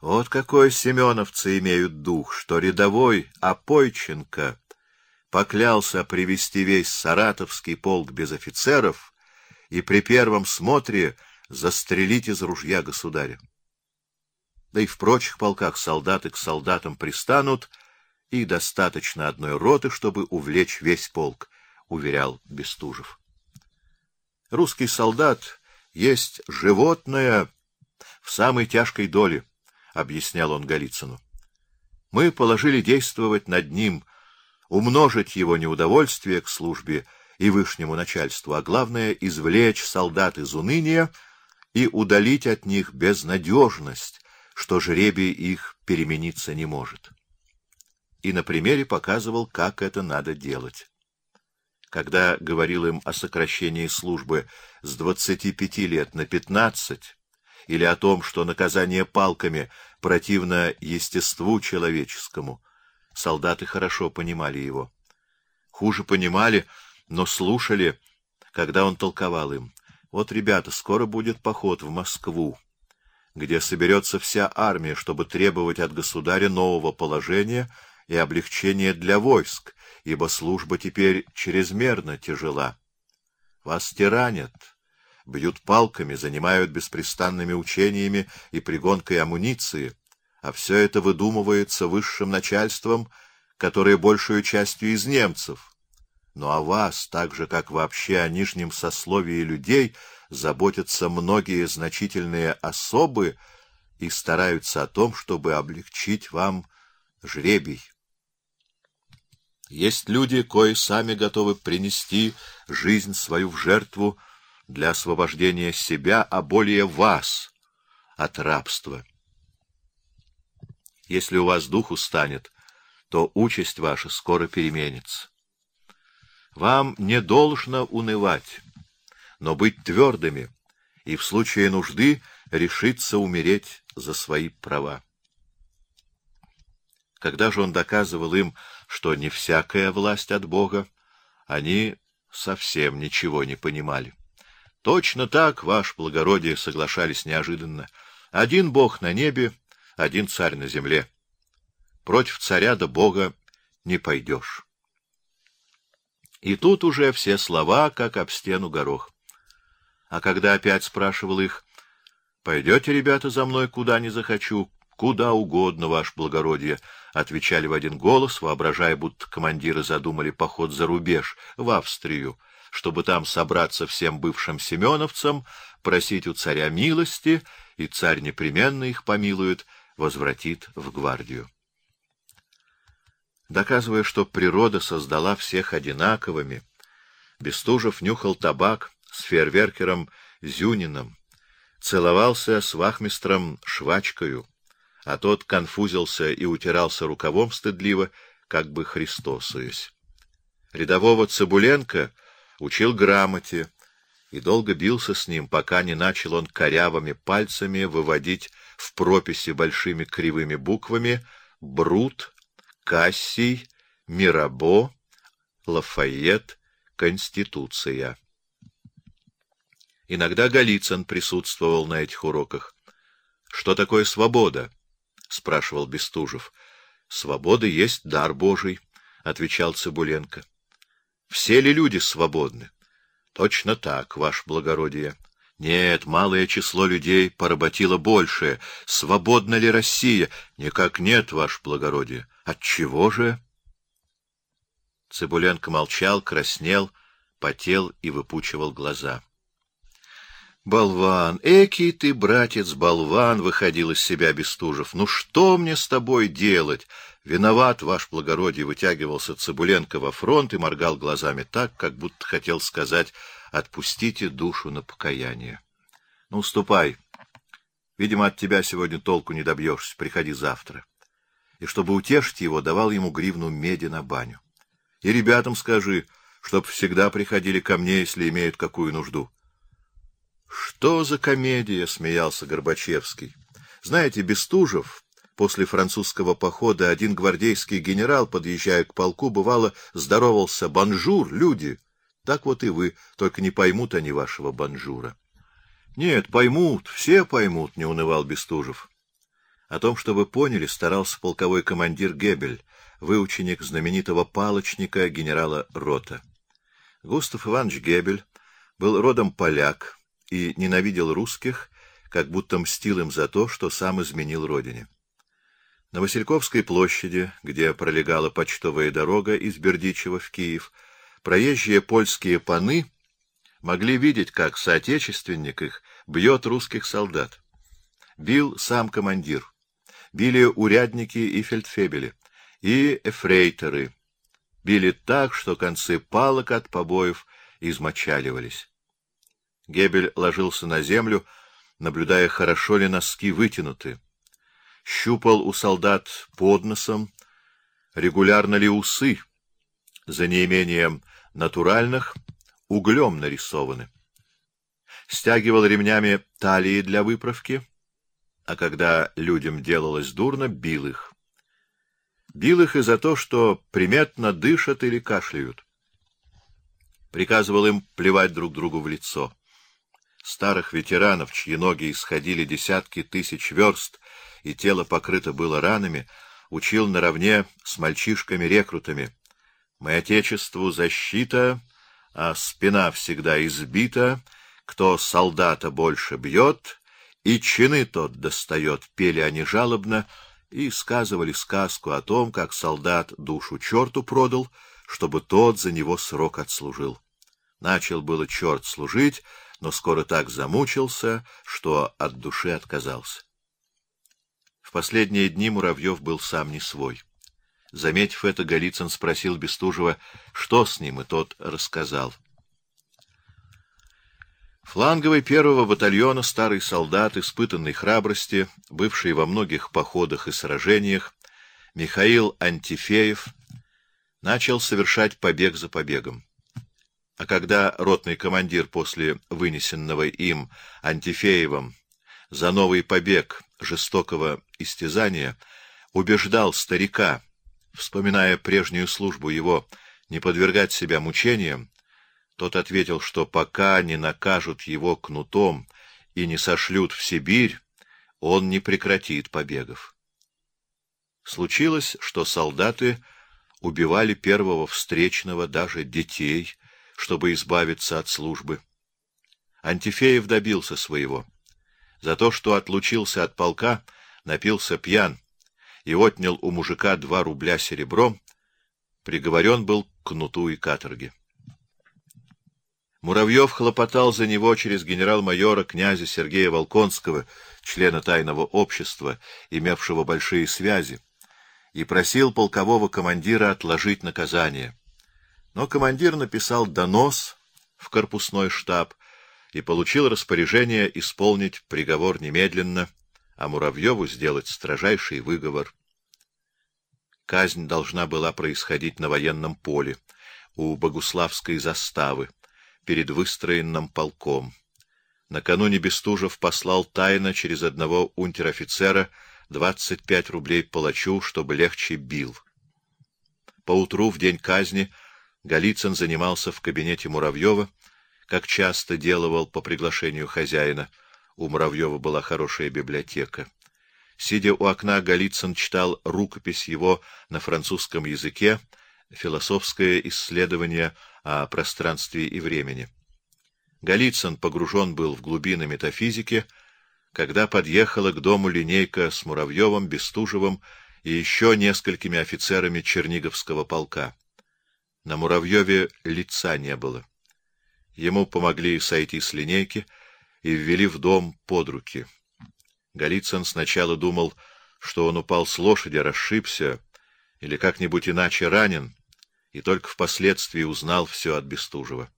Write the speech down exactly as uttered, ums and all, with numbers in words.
Вот какой семеновцы имеют дух, что рядовой Опойченко поклялся привести весь саратовский полк без офицеров и при первом смотре застрелить из ружья государя. Да и в прочих полках солдаты к солдатам пристанут, и достаточно одной роты, чтобы увлечь весь полк, уверял Бестужев. Русский солдат есть животное в самой тяжкой доле, объяснял он Голицыну. Мы положили действовать над ним, умножить его неудовольствие к службе и вышнему начальству, а главное — извлечь солдат из уныния и удалить от них безнадежность, что жребий их перемениться не может. И на примере показывал, как это надо делать. Когда говорил им о сокращении службы с двадцати пяти лет на пятнадцать, или о том, что наказание палками противно естеству человеческому, солдаты хорошо понимали его. Хуже понимали, но слушали, когда он толковал им: вот, ребята, скоро будет поход в Москву, где соберется вся армия, чтобы требовать от государя нового положения и облегчения для войск, ибо служба теперь чрезмерно тяжела. Вас тиранят, бьют палками, занимают беспрестанными учениями и пригонкой амуниции, а все это выдумывается высшим начальством, которое большую частью из немцев. Но о вас, так же как вообще о нижнем сословии людей, заботятся многие значительные особы и стараются о том, чтобы облегчить вам жребий. Есть люди, кои сами готовы принести жизнь свою в жертву для освобождения себя, а более вас от рабства. Если у вас дух устанет, то участь ваша скоро переменится. Вам не должно унывать, но быть твердыми и в случае нужды решиться умереть за свои права. Когда же он доказывал им, что не всякая власть от Бога, они совсем ничего не понимали. Точно так, ваше благородие, соглашались неожиданно. Один Бог на небе, один царь на земле. Против царя да Бога не пойдешь. И тут уже все слова, как об стену горох. А когда опять спрашивал их: пойдете, ребята, за мной, куда не захочу? Куда угодно, ваше благородие, отвечали в один голос, воображая, будто командиры задумали поход за рубеж, в Австрию, чтобы там собраться всем бывшим семеновцам, просить у царя милости, и царь непременно их помилует, возвратит в гвардию. Доказывая, что природа создала всех одинаковыми, Бестужев нюхал табак с фейерверкером Зюниным, целовался с вахмистром Швачкою, а тот конфузился и утирался рукавом стыдливо, как бы христосуясь. Рядового Цыбуленко учил грамоте и долго бился с ним, пока не начал он корявыми пальцами выводить в прописи большими кривыми буквами Брут, Кассий, Мирабо, Лафайет, Конституция. Иногда Голицын присутствовал на этих уроках. — Что такое свобода? — спрашивал Бестужев. — Свобода есть дар Божий, — отвечал Цыбуленко. — Все ли люди свободны? — Точно так, ваше благородие. — Нет, малое число людей поработило большее. Свободна ли Россия? — Никак нет, ваше благородие. — Отчего же? Цыбуленко молчал, краснел, потел и выпучивал глаза. «Болван! Экий ты, братец, болван!» — выходил из себя Бестужев. «Ну что мне с тобой делать?» «Виноват, ваше благородие!» — вытягивался Цыбуленко во фронт и моргал глазами так, как будто хотел сказать: «Отпустите душу на покаяние». «Ну, ступай. Видимо, от тебя сегодня толку не добьешься. Приходи завтра». И чтобы утешить его, давал ему гривну меди на баню. «И ребятам скажи, чтоб всегда приходили ко мне, если имеют какую нужду». «Что за комедия?» — смеялся Горбачевский. «Знаете, Бестужев, после французского похода, один гвардейский генерал, подъезжая к полку, бывало, здоровался: «Бонжур, люди!» Так вот и вы, только не поймут они вашего бонжура. «Нет, поймут, все поймут», — не унывал Бестужев. О том, что вы поняли, старался полковой командир Гебель, выученик знаменитого палочника генерала Рота. Густав Иванович Гебель был родом поляк и ненавидел русских, как будто мстил им за то, что сам изменил родине. На Васильковской площади, где пролегала почтовая дорога из Бердичева в Киев, проезжие польские паны могли видеть, как соотечественник их бьет русских солдат. Бил сам командир, били урядники и фельдфебели, и эфрейторы. Били так, что концы палок от побоев измочаливались. Гебель ложился на землю, наблюдая, хорошо ли носки вытянуты. Щупал у солдат под носом, регулярно ли усы, за неимением натуральных, углем нарисованы. Стягивал ремнями талии для выправки, а когда людям делалось дурно, бил их. Бил их и за то, что приметно дышат или кашляют. Приказывал им плевать друг другу в лицо. Старых ветеранов, чьи ноги исходили десятки тысяч верст, и тело покрыто было ранами, учил наравне с мальчишками-рекрутами. «Мы Отечеству защита, а спина всегда избита, кто солдата больше бьет, и чины тот достает», — пели они жалобно и сказывали сказку о том, как солдат душу черту продал, чтобы тот за него срок отслужил. Начал было черт служить, но скоро так замучился, что от души отказался. В последние дни Муравьев был сам не свой. Заметив это, Голицын спросил Бестужева, что с ним, и тот рассказал. Фланговый первого батальона старый солдат, испытанный храбрости, бывший во многих походах и сражениях, Михаил Антифеев, начал совершать побег за побегом. А когда ротный командир после вынесенного им Антифеевым за новый побег жестокого истязания убеждал старика, вспоминая прежнюю службу его, не подвергать себя мучениям, тот ответил, что пока не накажут его кнутом и не сошлют в Сибирь, он не прекратит побегов. Случилось, что солдаты убивали первого встречного, даже детей, чтобы избавиться от службы. Антифеев добился своего. За то, что отлучился от полка, напился пьян и отнял у мужика два рубля серебром, приговорен был к кнуту и каторге. Муравьев хлопотал за него через генерал-майора князя Сергея Волконского, члена тайного общества, имевшего большие связи, и просил полкового командира отложить наказание. Но командир написал донос в корпусной штаб и получил распоряжение исполнить приговор немедленно, а Муравьеву сделать строжайший выговор. Казнь должна была происходить на военном поле, у Богуславской заставы, перед выстроенным полком. Накануне Бестужев послал тайно через одного унтер-офицера двадцать пять рублей палачу, чтобы легче бил. Поутру, в день казни, Голицын занимался в кабинете Муравьева, как часто делал по приглашению хозяина. У Муравьева была хорошая библиотека. Сидя у окна, Голицын читал рукопись его на французском языке, философское исследование о пространстве и времени. Голицын погружен был в глубины метафизики, когда подъехала к дому линейка с Муравьевым, Бестужевым и еще несколькими офицерами Черниговского полка. На Муравьеве лица не было. Ему помогли сойти с линейки и ввели в дом под руки. Голицын сначала думал, что он упал с лошади, расшибся или как-нибудь иначе ранен, и только впоследствии узнал все от Бестужева.